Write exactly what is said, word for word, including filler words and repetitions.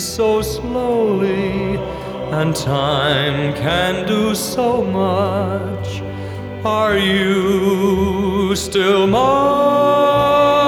so slowly, and time can do so much. Are you still mine?